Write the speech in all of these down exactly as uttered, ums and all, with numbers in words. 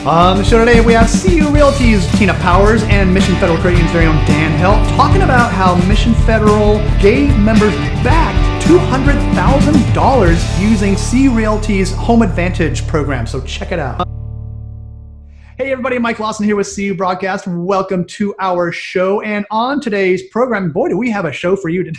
On the show today, we have C U Realty's Tina Powers and Mission Federal Credit Union's very own Dan Helt talking about how Mission Federal gave members back two hundred thousand dollars using C U Realty's Home Advantage program. So check it out. Hey everybody, Mike Lawson here with C U Broadcast. Welcome to our show. And on today's program, boy, do we have a show for you today.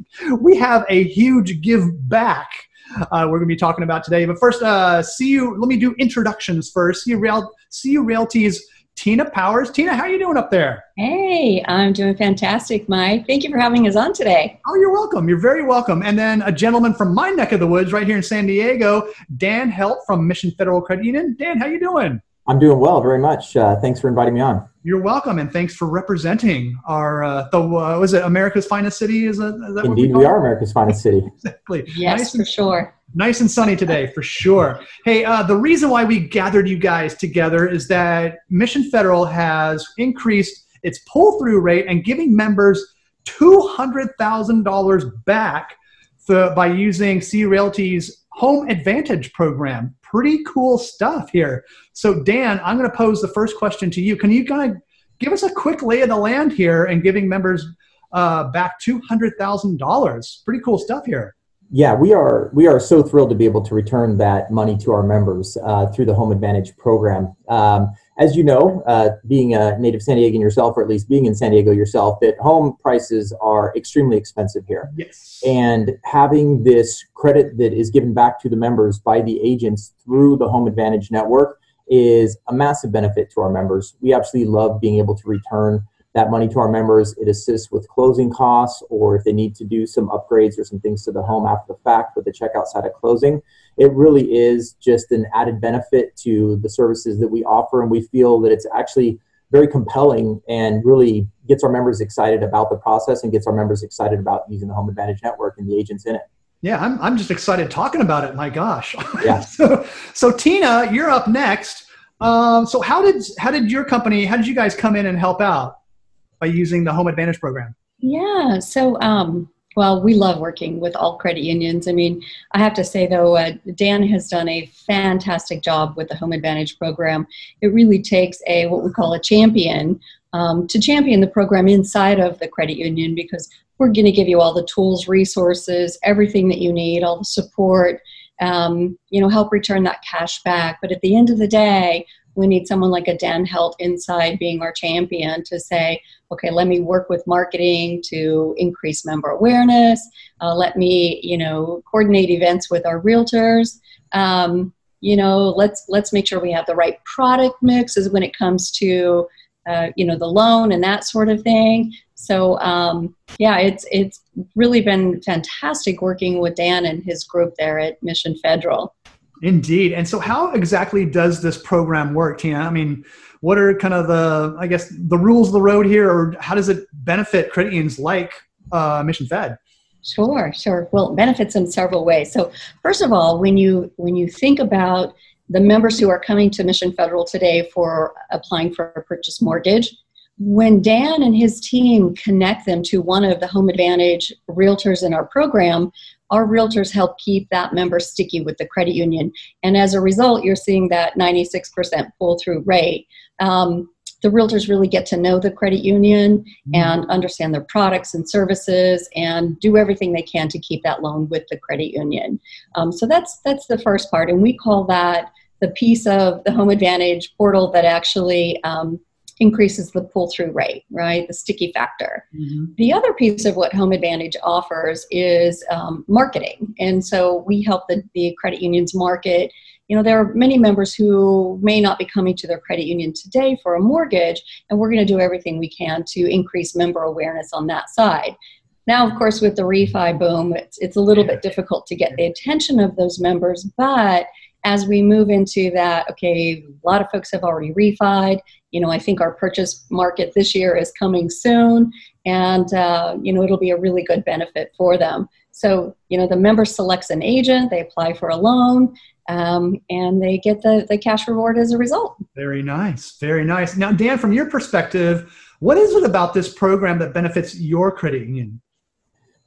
We have a huge give back Uh, we're going to be talking about today. But first, uh, C U, let me do introductions first. C U, Real, C U Realty's Tina Powers. Tina, how are you doing up there? Hey, I'm doing fantastic, Mike. Thank you for having us on today. Oh, you're welcome. You're very welcome. And then a gentleman from my neck of the woods right here in San Diego, Dan Helt from Mission Federal Credit Union. Dan, how you doing? I'm doing well, very much. Uh, thanks for inviting me on. You're welcome, and thanks for representing our, uh, the uh, was it America's Finest City? Is, that, is that Indeed, what we, we are America's Finest City. Exactly. Yes, nice for and, sure. Nice and sunny today, for sure. Hey, uh, the reason why we gathered you guys together is that Mission Federal has increased its pull-through rate and giving members two hundred thousand dollars back for, by using C U Realty's Home Advantage program. Pretty cool stuff here. So Dan, I'm going to pose the first question to you. Can you kind of give us a quick lay of the land here and giving members uh, back two hundred thousand dollars? Pretty cool stuff here. Yeah, we are we are so thrilled to be able to return that money to our members uh, through the Home Advantage program. Um, as you know, uh, being a native San Diegan yourself, or at least being in San Diego yourself, that home prices are extremely expensive here. Yes. And having this credit that is given back to the members by the agents through the Home Advantage network is a massive benefit to our members. We absolutely love being able to return that money to our members. It assists with closing costs, or if they need to do some upgrades or some things to the home after the fact with the checkout side of closing. It really is just an added benefit to the services that we offer, and we feel that it's actually very compelling and really gets our members excited about the process and gets our members excited about using the Home Advantage network and the agents in it. Yeah, I'm, I'm just excited talking about it. My gosh. Yeah. so, so Tina, you're up next. Um, so how did, how did your company, how did you guys come in and help out by using the Home Advantage program? Yeah, so, um, well, we love working with all credit unions. I mean, I have to say, though, uh, Dan has done a fantastic job with the Home Advantage program. It really takes a, what we call a champion, um, to champion the program inside of the credit union, because we're going to give you all the tools, resources, everything that you need, all the support, um, you know, help return that cash back. But at the end of the day, we need someone like a Dan Helt inside being our champion to say, okay, let me work with marketing to increase member awareness. Uh, let me, you know, coordinate events with our realtors. Um, you know, let's let's make sure we have the right product mixes when it comes to, uh, you know, the loan and that sort of thing. So um, yeah, it's it's really been fantastic working with Dan and his group there at Mission Federal. Indeed. And so how exactly does this program work, Tina? I mean, what are kind of the, I guess, the rules of the road here, or how does it benefit credit unions like uh, Mission Fed? Sure, sure. Well, it benefits in several ways. So first of all, when you when you think about the members who are coming to Mission Federal today for applying for a purchase mortgage, when Dan and his team connect them to one of the Home Advantage realtors in our program, our realtors help keep that member sticky with the credit union. And as a result, you're seeing that ninety-six percent pull-through rate. Um, the realtors really get to know the credit union and understand their products and services and do everything they can to keep that loan with the credit union. Um, so that's that's the first part. And we call that the piece of the Home Advantage portal that actually um, increases the pull-through rate, right? The sticky factor. Mm-hmm. The other piece of what Home Advantage offers is um, marketing. And so we help the, the credit unions market. You know, there are many members who may not be coming to their credit union today for a mortgage, and we're going to do everything we can to increase member awareness on that side. Now, of course, with the refi boom, it's, it's a little bit difficult to get the attention of those members, but as we move into that, okay, a lot of folks have already refied. You know, I think our purchase market this year is coming soon, and, uh, you know, it'll be a really good benefit for them. So, you know, the member selects an agent, they apply for a loan, um, and they get the, the cash reward as a result. Very nice. Very nice. Now, Dan, from your perspective, what is it about this program that benefits your credit union?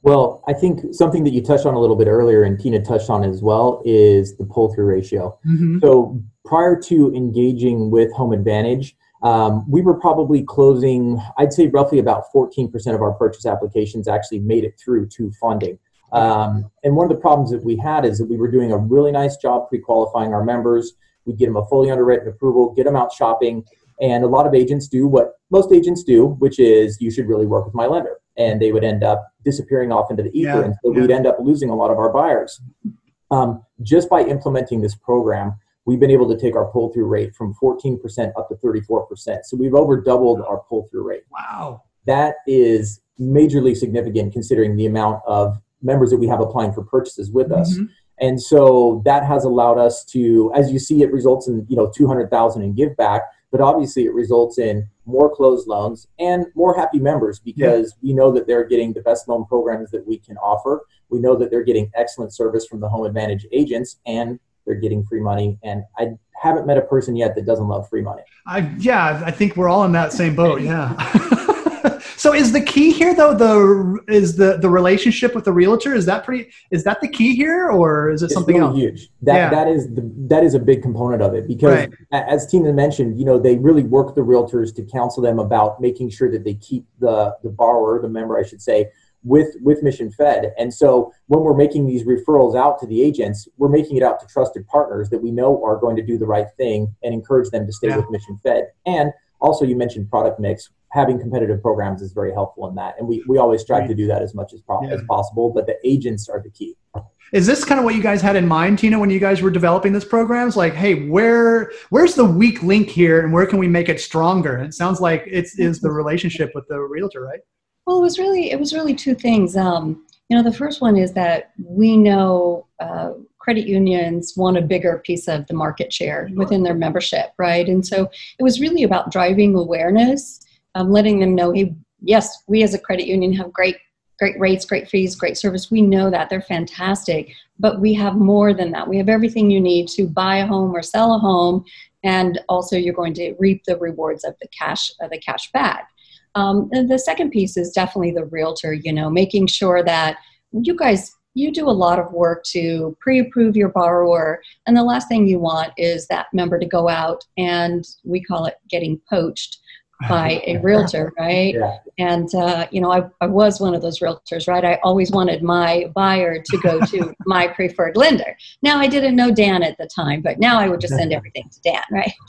Well, I think something that you touched on a little bit earlier and Tina touched on as well is the pull-through ratio. Mm-hmm. So prior to engaging with Home Advantage, um, we were probably closing, I'd say roughly about fourteen percent of our purchase applications actually made it through to funding. Um, and one of the problems that we had is that we were doing a really nice job pre-qualifying our members. We'd get them a fully underwritten approval, get them out shopping. And a lot of agents do what most agents do, which is you should really work with my lender. And they would end up disappearing off into the ether. Yeah, and so yeah. we'd end up losing a lot of our buyers. Um, just by implementing this program, we've been able to take our pull-through rate from fourteen percent up to thirty-four percent. So we've over doubled our pull-through rate. Wow. That is majorly significant considering the amount of members that we have applying for purchases with us. Mm-hmm. And so that has allowed us to, as you see, it results in, you know, two hundred thousand in give back, but obviously it results in more closed loans and more happy members because yeah. we know that they're getting the best loan programs that we can offer. We know that they're getting excellent service from the Home Advantage agents and they're getting free money. And I haven't met a person yet that doesn't love free money. I, yeah, I think we're all in that same boat. Yeah. So is the key here though, the, is the, the relationship with the realtor, is that pretty, is that the key here or is it it's something really else? Huge. That, yeah. that is the, that is a big component of it because right. as Tina mentioned, you know, they really work the realtors to counsel them about making sure that they keep the, the borrower, the member, I should say, with, with Mission Fed. And so when we're making these referrals out to the agents, we're making it out to trusted partners that we know are going to do the right thing and encourage them to stay yeah. with Mission Fed. And also you mentioned product mix. Having competitive programs is very helpful in that. And we, we always strive right. to do that as much as, po- yeah. as possible, but the agents are the key. Is this kind of what you guys had in mind, Tina, when you guys were developing this programs? Like, hey, where where's the weak link here and where can we make it stronger? And it sounds like it is the relationship with the realtor, right? Well, it was really, it was really two things. Um, you know, the first one is that we know uh, credit unions want a bigger piece of the market share sure. within their membership, right? And so it was really about driving awareness. Um, letting them know, hey, yes, we as a credit union have great, great rates, great fees, great service. We know that they're fantastic, but we have more than that. We have everything you need to buy a home or sell a home, and also you're going to reap the rewards of the cash, of the cash back. Um, and the second piece is definitely the realtor. You know, making sure that you guys, you do a lot of work to pre-approve your borrower, and the last thing you want is that member to go out and we call it getting poached by a realtor, right? Yeah. And, uh, you know, I, I was one of those realtors, right? I always wanted my buyer to go to my preferred lender. Now, I didn't know Dan at the time, but now I would just send everything to Dan,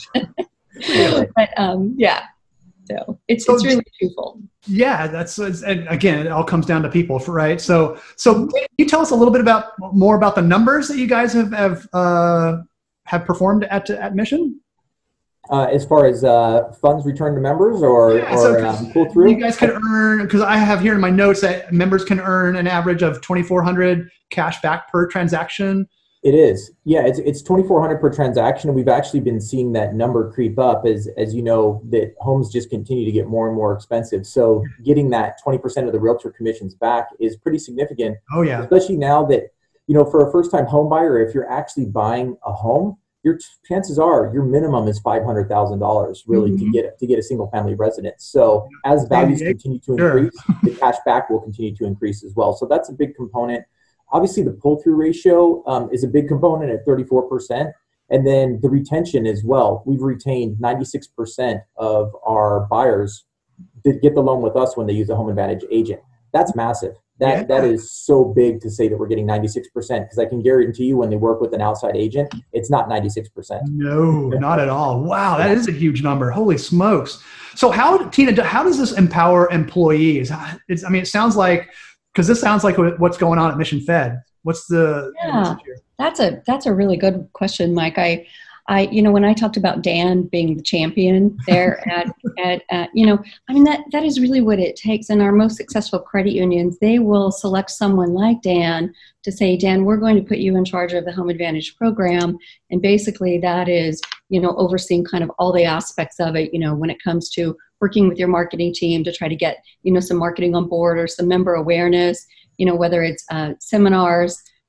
right? But, um, yeah, so it's, so, it's really twofold. Yeah, that's, and again, it all comes down to people, right? So, so can you tell us a little bit about, more about the numbers that you guys have, have, uh, have performed at, at Mission? Uh, as far as uh, funds returned to members or, yeah, so or um, pull through? You guys can earn, because I have here in my notes that members can earn an average of twenty-four hundred dollars cash back per transaction. It is. Yeah, it's it's twenty-four hundred dollars per transaction. And we've actually been seeing that number creep up as, as you know, that homes just continue to get more and more expensive. So getting that twenty percent of the realtor commissions back is pretty significant. Oh, yeah. Especially now that, you know, for a first-time home buyer, if you're actually buying a home, your chances are your minimum is five hundred thousand dollars really mm-hmm. to get to get a single family residence. So as values continue to increase, sure. the cash back will continue to increase as well. So that's a big component. Obviously, the pull-through ratio um, is a big component at thirty-four percent. And then the retention as well. We've retained ninety-six percent of our buyers that get the loan with us when they use a Home Advantage agent. That's massive. That yeah. That is so big to say that we're getting ninety-six percent, because I can guarantee you when they work with an outside agent, it's not ninety-six percent. No, not at all. Wow, that is a huge number. Holy smokes. So how, Tina, how does this empower employees? It's, I mean, it sounds like, because this sounds like what's going on at Mission Fed. What's the yeah, message here? That's a, that's a really good question, Mike. I, I, you know, when I talked about Dan being the champion there at, at, at, you know, I mean, that, that is really what it takes. And our most successful credit unions, they will select someone like Dan to say, Dan, we're going to put you in charge of the Home Advantage program. And basically that is, you know, overseeing kind of all the aspects of it, you know, when it comes to working with your marketing team to try to get, you know, some marketing on board or some member awareness, you know, whether it's uh, seminars,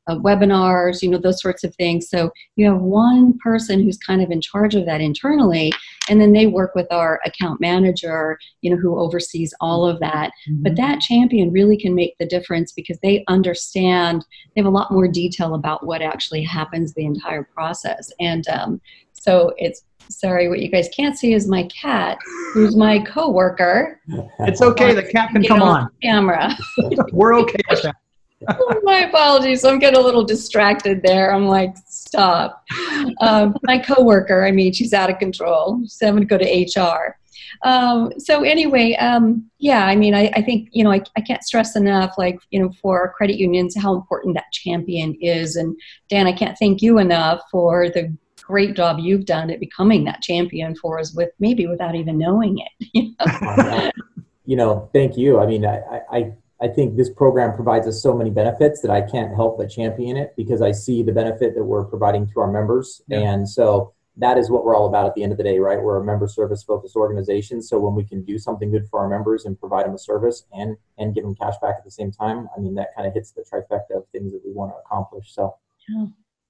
uh, webinars, you know, those sorts of things. So you have one person who's kind of in charge of that internally, and then they work with our account manager, you know, who oversees all of that. Mm-hmm. But that champion really can make the difference because they understand, they have a lot more detail about what actually happens the entire process. And um, so it's, sorry, what you guys can't see is my cat, who's my coworker. It's okay, the cat can come on. on camera. We're okay with that. Oh, my apologies. I'm getting a little distracted there. I'm like, stop. Um, my coworker, I mean, she's out of control. She's having to go to H R. Um, so anyway, um, yeah, I mean, I, I think, you know, I, I can't stress enough, like, you know, for credit unions, how important that champion is. And Dan, I can't thank you enough for the great job you've done at becoming that champion for us, with maybe without even knowing it. You know, you know thank you. I mean, I, I, I think this program provides us so many benefits that I can't help but champion it because I see the benefit that we're providing to our members. Yeah. And so that is what we're all about at the end of the day, right? We're a member service focused organization. So when we can do something good for our members and provide them a service and, and give them cash back at the same time, I mean, that kind of hits the trifecta of things that we want to accomplish. So, yeah.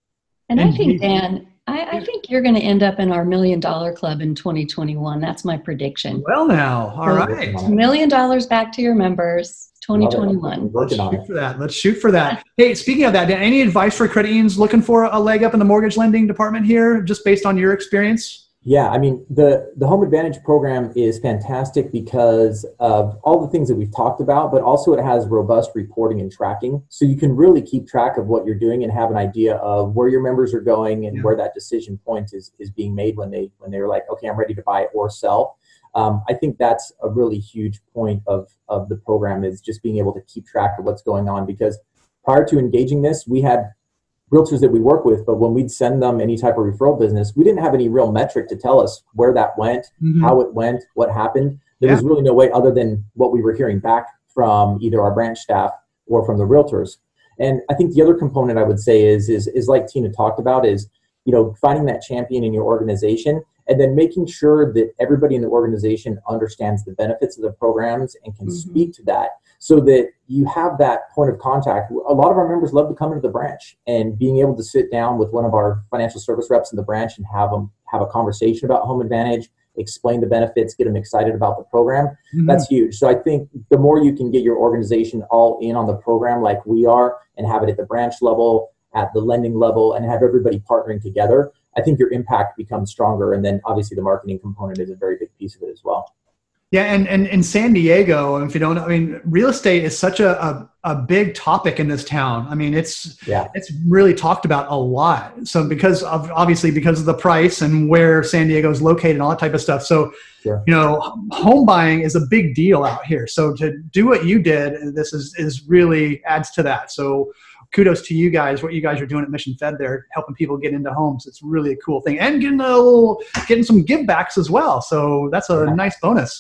And I think, Dan, I, I think you're going to end up in our million dollar club in twenty twenty-one. That's my prediction. Well, now, all so right. Million dollars back to your members, twenty twenty-one. Let's shoot for that. Let's shoot for that. Hey, speaking of that, Dan, any advice for credit unions looking for a leg up in the mortgage lending department here, just based on your experience? Yeah, I mean, the, the Home Advantage program is fantastic because of all the things that we've talked about, but also it has robust reporting and tracking. So you can really keep track of what you're doing and have an idea of where your members are going and yeah. where that decision point is, is being made when they when they're like, okay, I'm ready to buy or sell. Um, I think that's a really huge point of, of the program, is just being able to keep track of what's going on. Because prior to engaging this, we had realtors that we work with, but when we'd send them any type of referral business, we didn't have any real metric to tell us where that went, mm-hmm. how it went, what happened. There yeah. was really no way other than what we were hearing back from either our branch staff or from the realtors. And I think the other component I would say is, is, is like Tina talked about, is, you know, finding that champion in your organization and then making sure that everybody in the organization understands the benefits of the programs and can mm-hmm. speak to that, so that you have that point of contact. A lot of our members love to come into the branch, and being able to sit down with one of our financial service reps in the branch and have them have a conversation about Home Advantage, explain the benefits, get them excited about the program. Mm-hmm. That's huge. So I think the more you can get your organization all in on the program like we are, and have it at the branch level, at the lending level, and have everybody partnering together, I think your impact becomes stronger. And then obviously the marketing component is a very big piece of it as well. Yeah, and, and in San Diego, if you don't know, I mean, real estate is such a, a, a big topic in this town. I mean, it's yeah. it's really talked about a lot. So because of, obviously because of the price and where San Diego is located and all that type of stuff. So, sure. you know, home buying is a big deal out here. So to do what you did, this is, is really adds to that. So kudos to you guys, what you guys are doing at Mission Fed there, helping people get into homes. It's really a cool thing, and getting a little, getting some give backs as well. So that's a yeah. nice bonus.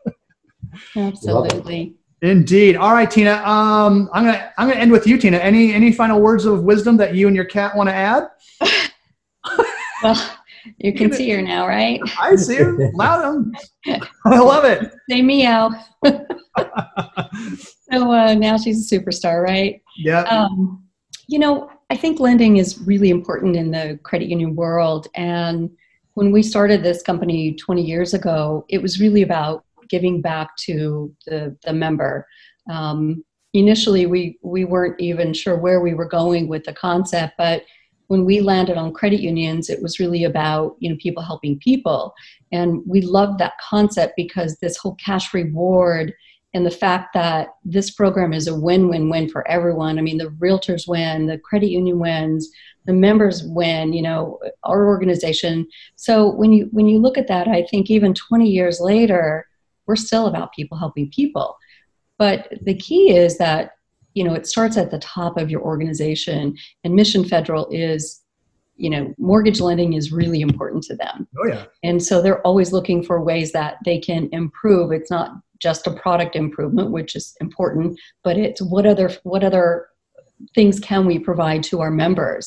Absolutely. Indeed. All right, Tina. Um, I'm gonna I'm gonna end with you, Tina. Any any final words of wisdom that you and your cat want to add? Well, you can see her now, right? I see her loud. I love it. Say meow. So uh, now she's a superstar, right? Yeah. Um, you know, I think lending is really important in the credit union world. And when we started this company twenty years ago, it was really about giving back to the, the member. Um, initially, we, we weren't even sure where we were going with the concept, but when we landed on credit unions, it was really about, you know, people helping people. And we loved that concept because this whole cash reward and the fact that this program is a win-win-win for everyone. I mean, the realtors win, the credit union wins, the members win, you know, our organization. So when you when you look at that, I think even twenty years later, we're still about people helping people. But the key is that, you know, it starts at the top of your organization, and Mission Federal is, you know, mortgage lending is really important to them. Oh, yeah. And so they're always looking for ways that they can improve. It's not just a product improvement, which is important, but it's what other what other things can we provide to our members?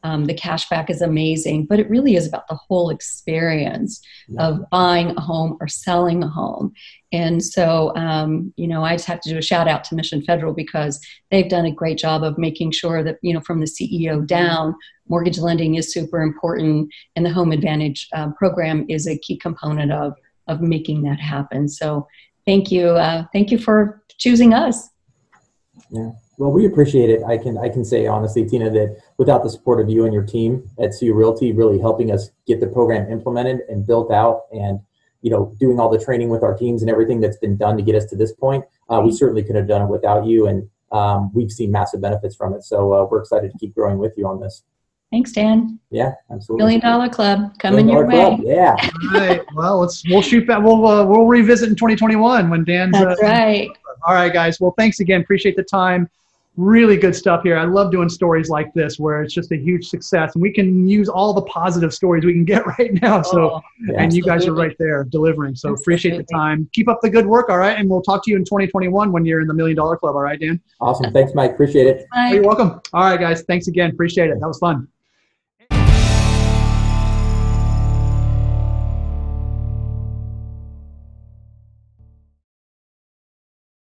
Um, the cashback is amazing, but it really is about the whole experience Yeah. of buying a home or selling a home. And so, um, you know, I just have to do a shout out to Mission Federal because they've done a great job of making sure that, you know, from the C E O down, mortgage lending is super important, and the Home Advantage uh, program is a key component of of making that happen. So, thank you, uh, thank you for choosing us. Yeah. Well, we appreciate it. I can I can say honestly, Tina, that without the support of you and your team at C U Realty, really helping us get the program implemented and built out, and you know, doing all the training with our teams and everything that's been done to get us to this point, uh, we certainly could have done it without you, and um, we've seen massive benefits from it. So uh, we're excited to keep growing with you on this. Thanks, Dan. Yeah, absolutely. Million Dollar Club coming Million your Dollar way. Club, yeah. All right. Well, let's we'll shoot back. We'll uh, we'll revisit in twenty twenty-one when Dan's. That's uh, right. All right, guys. Well, thanks again. Appreciate the time. Really good stuff here. I love doing stories like this where it's just a huge success, and we can use all the positive stories we can get right now. So, Oh, Yeah. and you guys are absolutely. right there delivering. So appreciate the Absolutely. time. Keep up the good work. All right, and we'll talk to you in twenty twenty-one when you're in the Million Dollar Club. All right, Dan. Awesome. Thanks, Mike. Appreciate it. Bye. You're welcome. All right, guys. Thanks again. Appreciate it. That was fun.